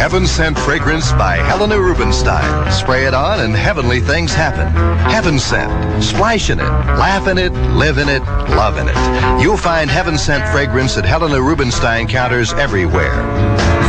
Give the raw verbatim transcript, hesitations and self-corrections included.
Heaven Scent Fragrance by Helena Rubinstein. Spray it on and heavenly things happen. Heaven Scent. Splash in it, laugh in it, live in it, love in it. You'll find Heaven Scent Fragrance at Helena Rubinstein counters everywhere.